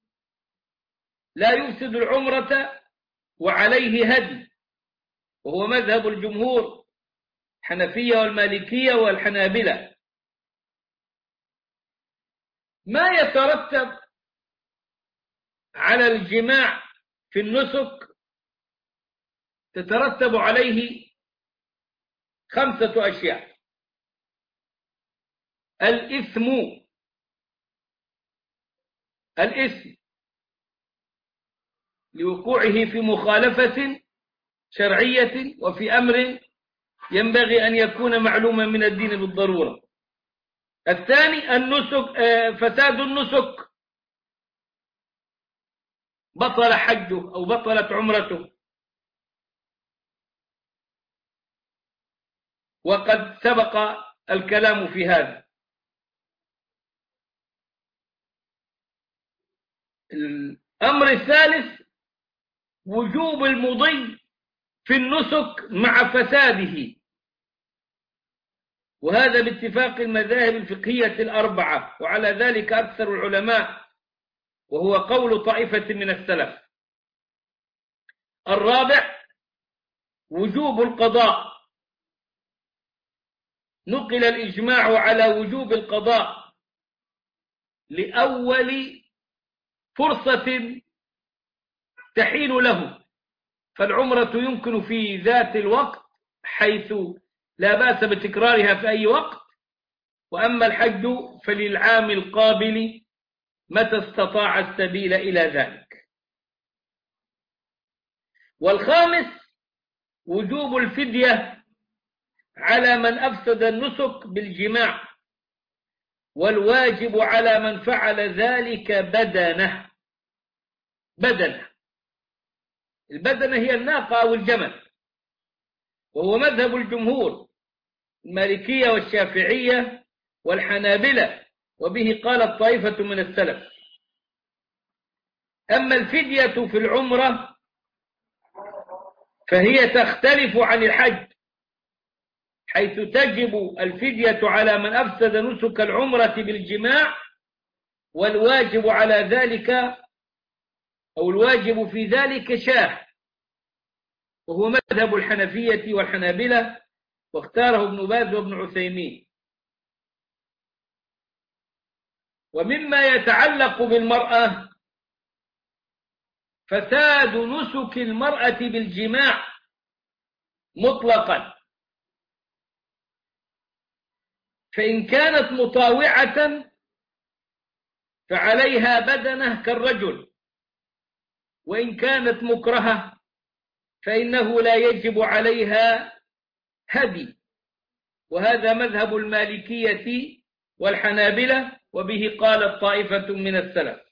لا يفسد العمرة وعليه هدي، وهو مذهب الجمهور الحنفية والمالكية والحنابلة. ما يترتب على الجماع في النسك تترتب عليه 5 أشياء: الإثم لوقوعه في مخالفة شرعية وفي أمر ينبغي أن يكون معلوما من الدين بالضرورة. الثاني النسك، فساد النسك، بطل حجه أو بطلت عمرته، وقد سبق الكلام في هذا. الأمر الثالث وجوب المضي في النسك مع فساده، وهذا باتفاق المذاهب الفقهية الأربعة، وعلى ذلك أكثر العلماء، وهو قول طائفة من السلف. الرابع وجوب القضاء، نقل الإجماع على وجوب القضاء لأول فرصة تحين له، فالعمرة يمكن في ذات الوقت حيث لا بأس بتكرارها في أي وقت، وأما الحج فللعام القابل متى استطاع السبيل إلى ذلك. والخامس وجوب الفدية على من أفسد النسك بالجماع، والواجب على من فعل ذلك بدنه. البدنة هي الناقة أو الجمل، وهو مذهب الجمهور المالكية والشافعية والحنابلة، وبه قالت طائفة من السلف. أما الفدية في العمرة فهي تختلف عن الحج، حيث تجب الفدية على من أفسد نسك العمرة بالجماع، والواجب على ذلك أو الواجب في ذلك شاه، وهو مذهب الحنفية والحنابلة، واختاره ابن باز وابن عثيمين. ومما يتعلق بالمرأة فساد نسك المرأة بالجماع مطلقا، فإن كانت مطاوعة فعليها بدنة كالرجل، وإن كانت مكرهة فإنه لا يجب عليها هدي، وهذا مذهب المالكية والحنابلة، وبه قالت طائفة من السلف.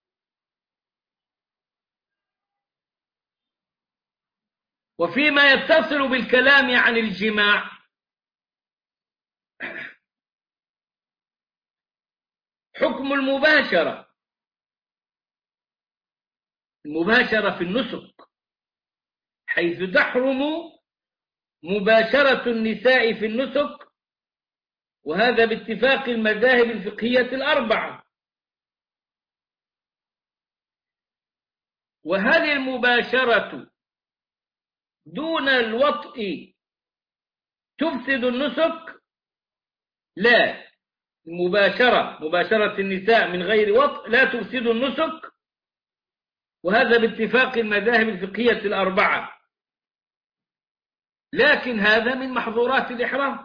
وفيما يتصل بالكلام عن الجماع حكم المباشرة في النسك، حيث تحرم مباشرة النساء في النسك، وهذا باتفاق المذاهب الفقهية الأربعة. وهل المباشرة دون الوطء تفسد النسك؟ لا، مباشرة النساء من غير وطء لا تفسد النسك، وهذا باتفاق المذاهب الفقهية الأربعة، لكن هذا من محظورات الإحرام.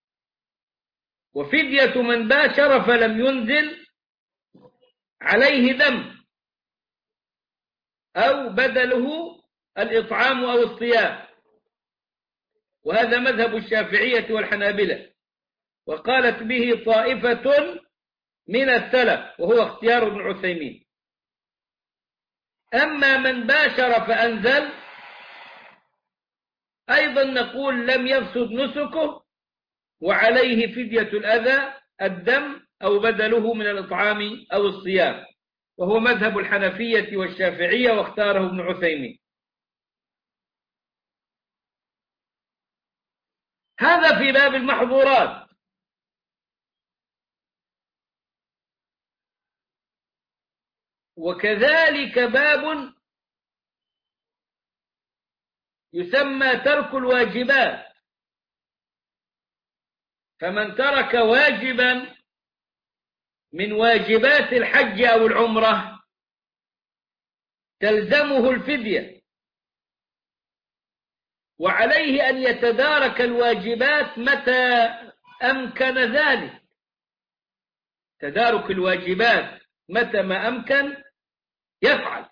وفدية من باشر فلم ينزل عليه دم أو بدله الإطعام أو الصيام، وهذا مذهب الشافعية والحنابلة، وقالت به طائفة من السلف، وهو اختيار ابن عثيمين. أما من باشر فأنزل أيضا نقول لم يفسد نسكه، وعليه فدية الأذى الدم أو بدله من الإطعام أو الصيام، وهو مذهب الحنفية والشافعية، واختاره ابن عثيمين. هذا في باب المحظورات. وكذلك باب يسمى ترك الواجبات، فمن ترك واجبا من واجبات الحج أو العمرة تلزمه الفدية، وعليه أن يتدارك الواجبات متى أمكن ذلك. تدارك الواجبات متى ما أمكن يفعل،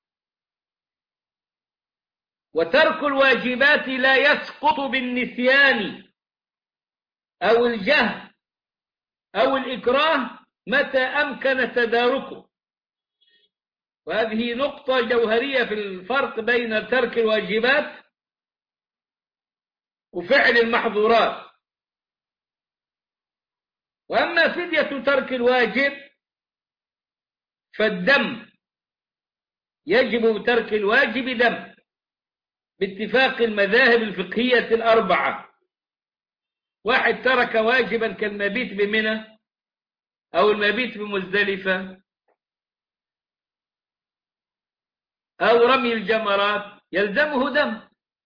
وترك الواجبات لا يسقط بالنسيان أو الجهل أو الإكراه متى أمكن تداركه. وهذه نقطة جوهرية في الفرق بين ترك الواجبات وفعل المحظورات. وأما فدية ترك الواجب فالدم يجب بترك الواجب دم باتفاق المذاهب الفقهية الأربعة. واحد ترك واجبا كالمبيت بمنى أو المبيت بمزدلفة أو رمي الجمرات يلزمه دم.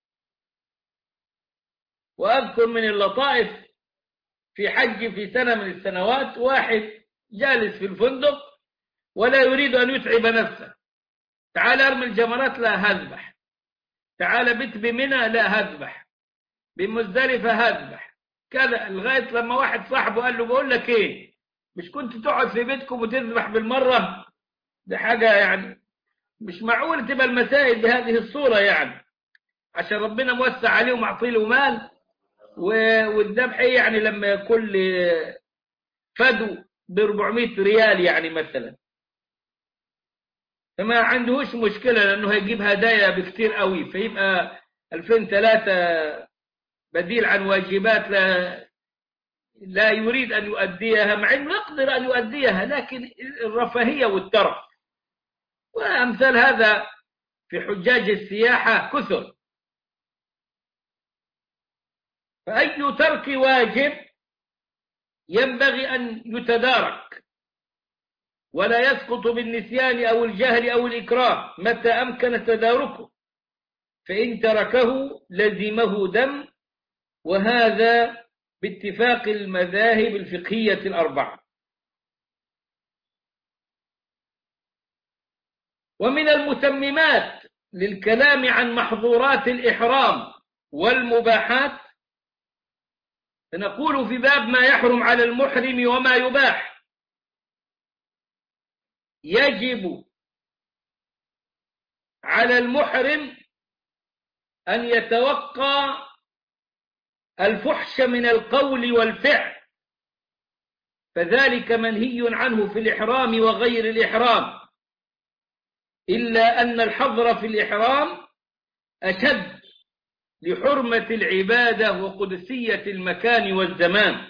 وأذكر من اللطائف في حج في سنة من السنوات، واحد جالس في الفندق ولا يريد أن يتعب نفسه، تعال ارمي الجمرات لا هذبح، تعال بت بمنى لا هذبح، بمزدلفة هذبح كذا، لغاية لما واحد صاحبه قال له بقول لك ايه، مش كنت تقعد في بيتكم وتذبح بالمرة؟ دي حاجة يعني مش معقول تبقى المسائل بهذه الصورة يعني، عشان ربنا موسع عليه ومعطي له مال. والذبح ايه يعني لما كل فدو ب 400 ريال يعني مثلا، فما عندهوش مشكلة لأنه هيجيب هدايا بكتير قوي، فيبقى 2003 بديل عن واجبات لا يريد أن يؤديها، مع أنه يقدر أن يؤديها، لكن الرفاهية والترف وأمثال هذا في حجاج السياحة كثر. فأي ترك واجب ينبغي أن يتدارك ولا يسقط بالنسيان أو الجهل أو الإكراه متى أمكن تداركه، فإن تركه لزمه دم، وهذا باتفاق المذاهب الفقهية الأربعة. ومن المتممات للكلام عن محظورات الإحرام والمباحات فنقول في باب ما يحرم على المحرم وما يباح: يجب على المحرم أن يتوقى الفحش من القول والفعل، فذلك منهي عنه في الإحرام وغير الإحرام، إلا أن الحظر في الإحرام أشد لحرمة العبادة وقدسية المكان والزمان.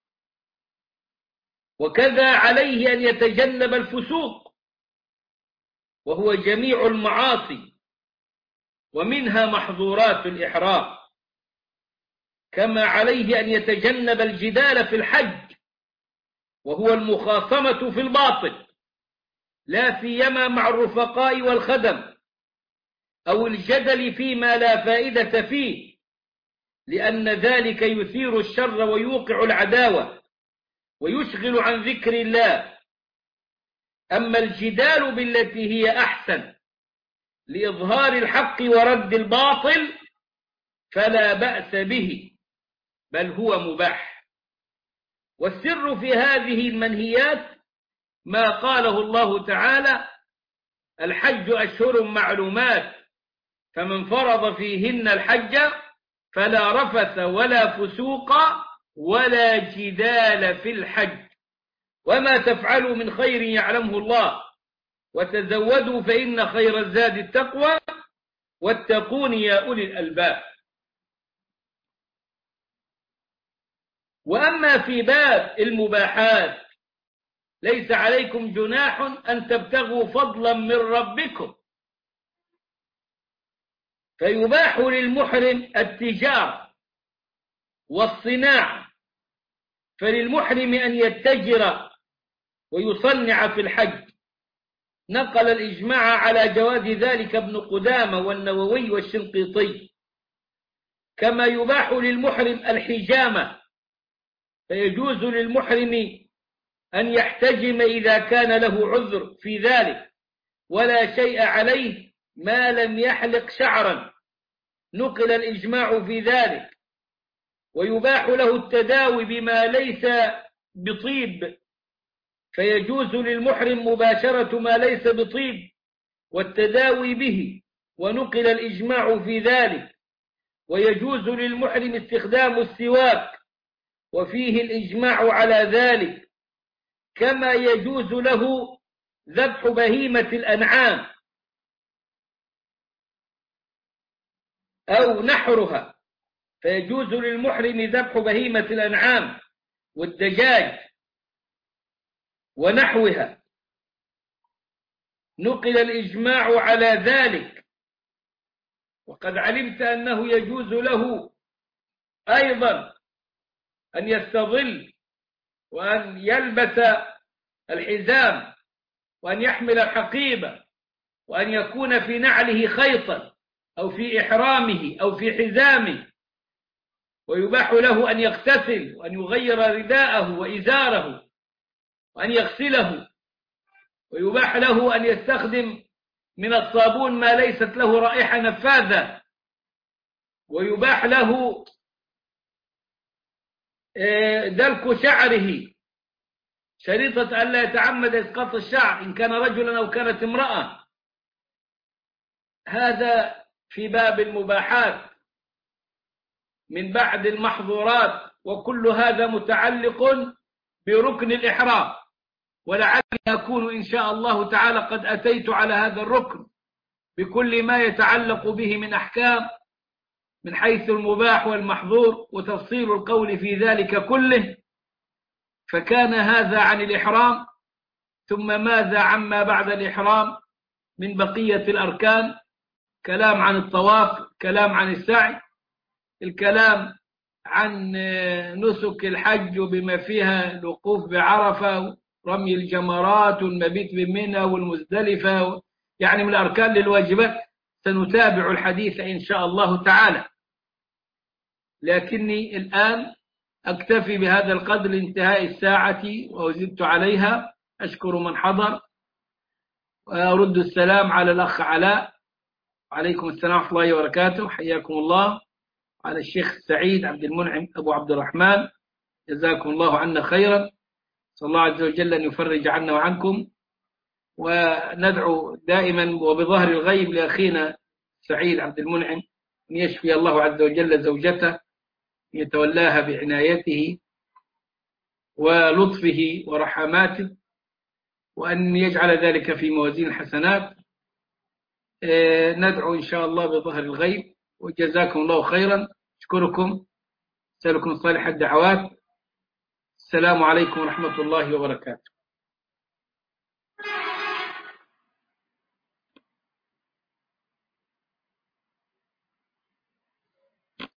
وكذا عليه أن يتجنب الفسوق وهو جميع المعاصي، ومنها محظورات الإحرام، كما عليه أن يتجنب الجدال في الحج وهو المخاصمة في الباطل، لا سيما مع الرفقاء والخدم، أو الجدل فيما لا فائدة فيه، لأن ذلك يثير الشر ويوقع العداوة ويشغل عن ذكر الله. أما الجدال بالتي هي أحسن لإظهار الحق ورد الباطل فلا بأس به، بل هو مباح. والسر في هذه المنهيات ما قاله الله تعالى: الحج أشهر معلومات، فمن فرض فيهن الحج فلا رفث ولا فسوق ولا جدال في الحج، وما تفعلوا من خير يعلمه الله، وتزودوا فإن خير الزاد التقوى، واتقون يا أولي الألباب. وأما في باب المباحات ليس عليكم جناح أن تبتغوا فضلا من ربكم، فيباح للمحرم التجارة والصناعة، فللمحرم أن يتجر ويصنع في الحج. نقل الإجماع على جواز ذلك ابن قدامة والنووي والشنقيطي. كما يباح للمحرم الحجامة، فيجوز للمحرم أن يحتجم إذا كان له عذر في ذلك ولا شيء عليه ما لم يحلق شعرا، نقل الإجماع في ذلك. ويباح له التداوي بما ليس بطيب، فيجوز للمحرم مباشرة ما ليس بطيب والتداوي به، ونقل الإجماع في ذلك. ويجوز للمحرم استخدام السواك، وفيه الإجماع على ذلك. كما يجوز له ذبح بهيمة الأنعام أو نحرها، فيجوز للمحرم ذبح بهيمة الأنعام والدجاج ونحوها. نقل الإجماع على ذلك. وقد علمت أنه يجوز له أيضا أن يستظل وأن يلبس الحزام وأن يحمل الحقيبة وأن يكون في نعله خيطا أو في إحرامه أو في حزامه، ويباح له أن يغتسل وأن يغير رداءه وإزاره وأن يغسله، ويباح له أن يستخدم من الصابون ما ليست له رائحة نفاذة، ويباح له دلك شعره شريطة ألا يتعمد إسقاط الشعر إن كان رجلا أو كانت امرأة. هذا في باب المباحات من بعد المحظورات، وكل هذا متعلق بركن الإحرام، ولعلي أكون إن شاء الله تعالى قد أتيت على هذا الركن بكل ما يتعلق به من أحكام من حيث المباح والمحظور وتفصيل القول في ذلك كله. فكان هذا عن الإحرام، ثم ماذا عما بعد الإحرام من بقية الأركان؟ كلام عن الطواف، كلام عن السعي، الكلام عن نسك الحج بما فيها الوقوف بعرفة، رمي الجمرات والمبيت بمنى والمزدلفة، يعني من الأركان للواجبات. سنتابع الحديث إن شاء الله تعالى، لكني الآن أكتفي بهذا القدر لانتهاء الساعة وزدت عليها. أشكر من حضر وأرد السلام على الأخ علاء، وعليكم السلام ورحمة الله وبركاته، حياكم الله، على الشيخ سعيد عبد المنعم أبو عبد الرحمن، جزاكم الله عنا خيرا. صلى الله عز وجل أن يفرج عنا وعنكم، وندعو دائما وبظهر الغيب لأخينا سعيد عبد المنعم أن يشفي الله عز وجل زوجته، يتولاها بعنايته ولطفه ورحماته، وأن يجعل ذلك في موازين الحسنات. ندعو إن شاء الله بظهر الغيب، وجزاكم الله خيرا. أشكركم، أسألكم صالح الدعوات. السلام عليكم ورحمة الله وبركاته.